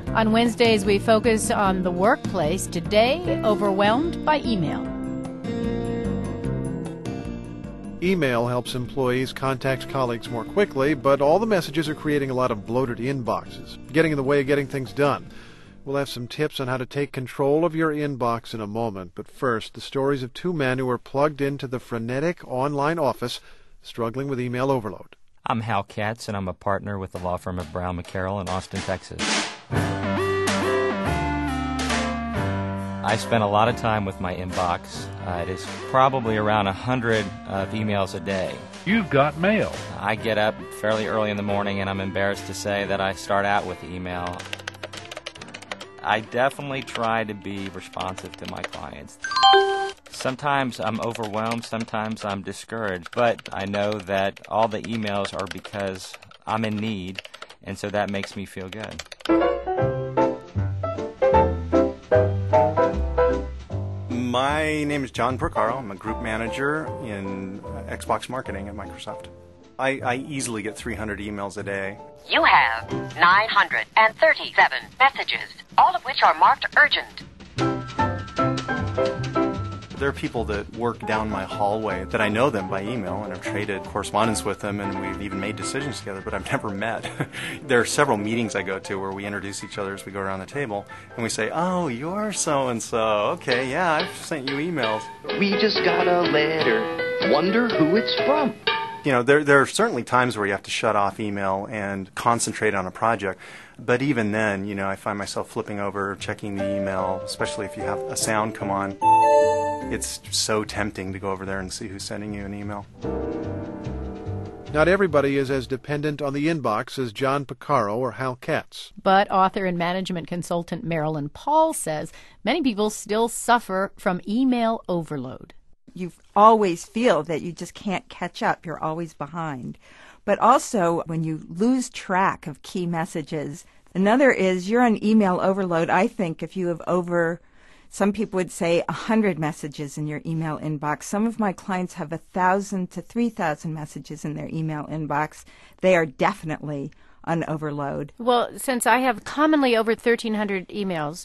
On Wednesdays, we focus on the workplace. Today, overwhelmed by email. Email helps employees contact colleagues more quickly, but all the messages are creating a lot of bloated inboxes, getting in the way of getting things done. We'll have some tips on how to take control of your inbox in a moment, but first, the stories of two men who are plugged into the frenetic online office, struggling with email overload. I'm Hal Katz, and I'm a partner with the law firm of Brown McCarroll in Austin, Texas. I spend a lot of time with my inbox. It is probably around 100 emails a day. You've got mail. I get up fairly early in the morning, and I'm embarrassed to say that I start out with email. I definitely try to be responsive to my clients. Sometimes I'm overwhelmed, sometimes I'm discouraged, but I know that all the emails are because I'm in need, and so that makes me feel good. My name is John Porcaro. I'm a group manager in Xbox marketing at Microsoft. I easily get 300 emails a day. You have 937 messages, all of which are marked urgent. There are people that work down my hallway that I know them by email and have traded correspondence with them, and we've even made decisions together, but I've never met. There are several meetings I go to where we introduce each other as we go around the table, and we say, "Oh, you're so-and-so. Okay, yeah, I've sent you emails." We just got a letter. Wonder who it's from. You know, there are certainly times where you have to shut off email and concentrate on a project. But even then, you know, I find myself flipping over, checking the email, especially if you have a sound come on. It's so tempting to go over there and see who's sending you an email. Not everybody is as dependent on the inbox as John Porcaro or Hal Katz. But author and management consultant Marilyn Paul says many people still suffer from email overload. You always feel that you just can't catch up. You're always behind. But also, when you lose track of key messages, another is you're on email overload. I think if you have over, some people would say 100 messages in your email inbox. Some of my clients have 1,000 to 3,000 messages in their email inbox. They are definitely on overload. Well, since I have commonly over 1,300 emails,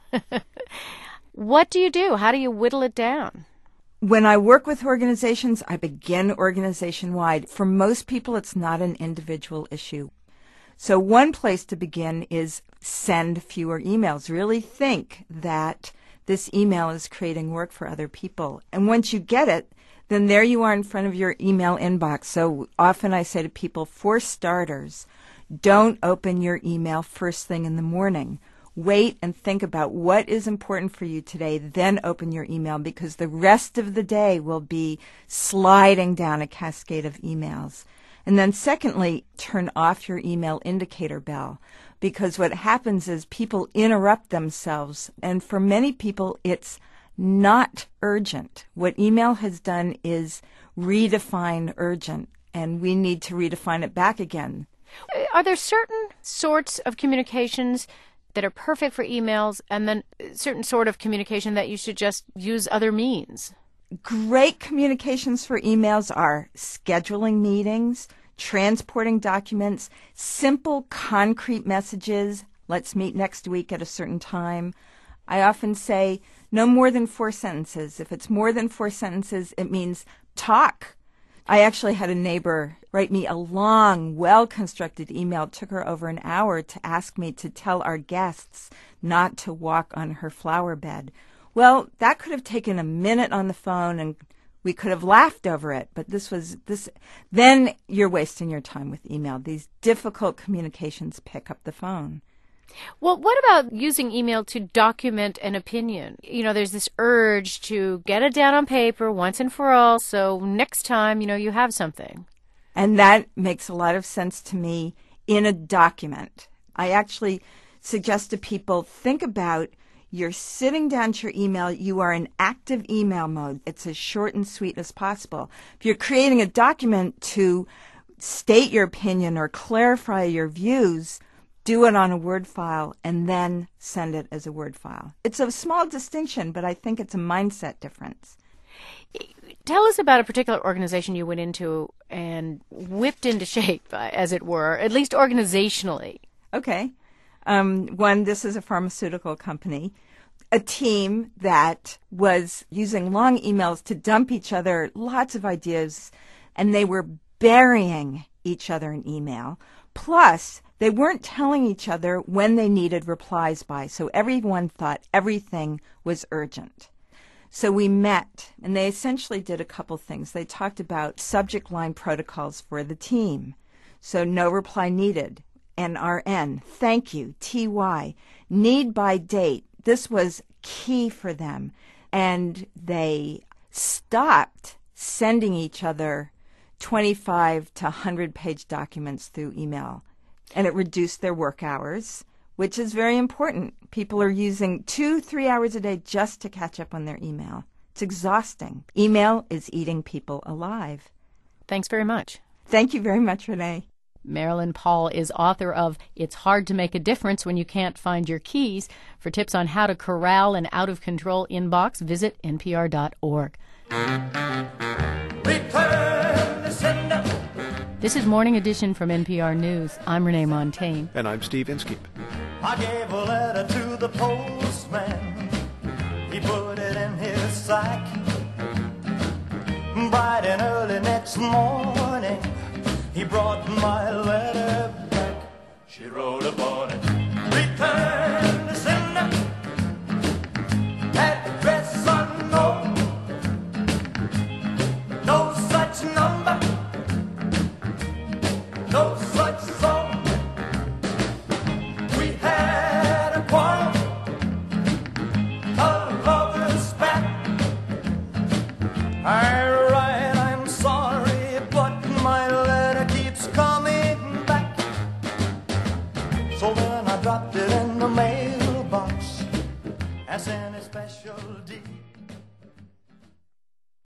what do you do? How do you whittle it down? When I work with organizations, I begin organization-wide. For most people, it's not an individual issue. So one place to begin is send fewer emails. Really think that this email is creating work for other people. And once you get it, then there you are in front of your email inbox. So often I say to people, for starters, don't open your email first thing in the morning. Wait and think about what is important for you today, then open your email, because the rest of the day will be sliding down a cascade of emails. And then secondly, turn off your email indicator bell, because what happens is people interrupt themselves, and for many people it's not urgent. What email has done is redefine urgent, and we need to redefine it back again. Are there certain sorts of communications that are perfect for emails, and then certain sort of communication that you should just use other means? Great communications for emails are scheduling meetings, transporting documents, simple, concrete messages. Let's meet next week at a certain time. I often say no more than 4 sentences. If it's more than 4 sentences, it means talk. I actually had a neighbor write me a long, well-constructed email. It took her over an hour to ask me to tell our guests not to walk on her flower bed. Well, that could have taken a minute on the phone, and we could have laughed over it. But then you're wasting your time with email. These difficult communications pick up the phone. Well, what about using email to document an opinion? You know, there's this urge to get it down on paper once and for all, so next time, you have something. And that makes a lot of sense to me in a document. I actually suggest to people, think about you're sitting down to your email, you are in active email mode. It's as short and sweet as possible. If you're creating a document to state your opinion or clarify your views, do it on a Word file and then send it as a Word file. It's a small distinction, but I think it's a mindset difference. Tell us about a particular organization you went into and whipped into shape, as it were, at least organizationally. Okay. One, this is a pharmaceutical company, a team that was using long emails to dump each other lots of ideas, and they were burying each other in email. Plus, they weren't telling each other when they needed replies by, so everyone thought everything was urgent. So we met, and they essentially did a couple things. They talked about subject line protocols for the team. So no reply needed, NRN, thank you, TY, need by date. This was key for them. And they stopped sending each other 25 to 100-page documents through email. And it reduced their work hours, which is very important. People are using 2-3 hours a day just to catch up on their email. It's exhausting. Email is eating people alive. Thanks very much. Thank you very much, Renee. Marilyn Paul is author of It's Hard to Make a Difference When You Can't Find Your Keys. For tips on how to corral an out-of-control inbox, visit npr.org. This is Morning Edition from NPR News. I'm Renee Montaigne. And I'm Steve Inskeep. I gave a letter to the postman. He put it in his sack. Bright and early next morning, he brought my letter back. She wrote upon it, return to sender, address unknown, no such number, no such song. We had a quarrel, a lover's spat. I'm sorry, but my letter keeps coming back. So then I dropped it in the mailbox as in a special deed.